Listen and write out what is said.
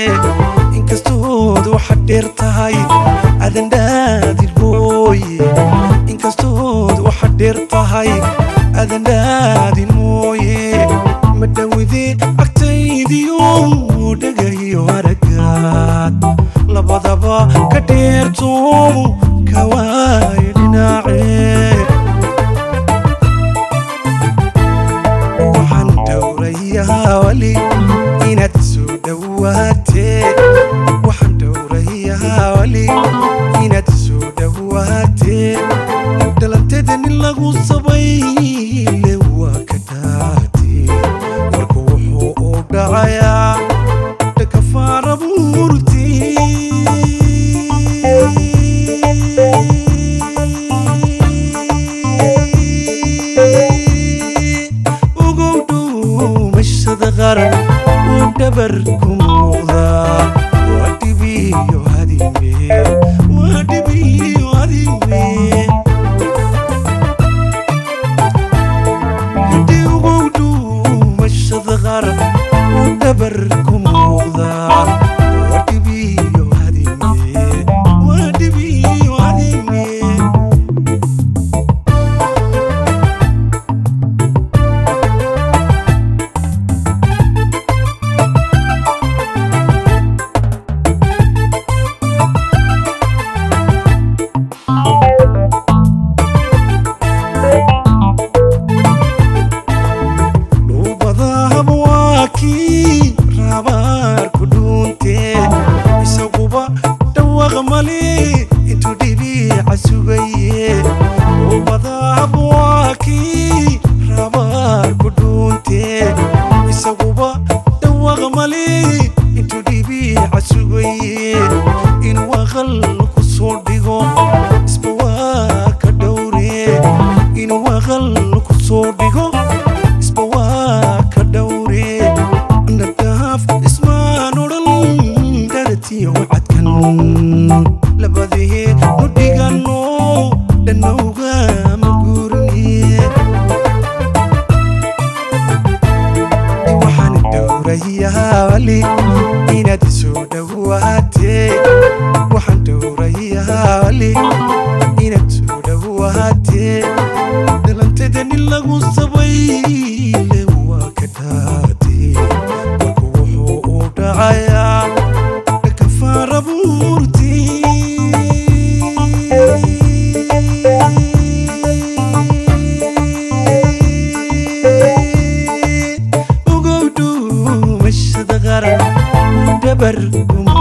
inkastood waxa dheer tahay adan daadil mooye inkastood waxa dheer tahay adan daadil mooye ma dhawide agtaydiyo dhagayo aragaad labadaba ka dheerto ka waay dhinacee waxaan dhowrayaa wali inaad soo dhawaatee waxaan dhowrayaa wali inaad soo dhawaatee dhalanteeda nin lagu sabayle waa ka dhaatee warku wuxuu u dhacayaa dhakafaara buurtii ودبركم موضة ودبي وهديمي ودبي وهديمي ودي وقودو مش صغار ودبركم موضة ودبي وهديمي ودبي وهديمي rabar kudunte isaguba dhawaaq mali intu dhibi casugaye ubadaabwaaki rabar kudunte isaguba dhawaaq mali intu dhibi casugaye in waqal ku soo dhigo isba waa ka dhowre in waqal ku soo dhigo isba waa ka dhowre اسمان ورل دارتي وعدكن لبده نديغنو دنوغا مغورني waxaan dhowrayaa wali inaad soo dhawaatee waxaan dhowrayaa wali inaad soo dhawaatee dhalanteeda nin lagu sabayle waa ka dhaatee كفارة بورتي وقودو مش صغار ودبركم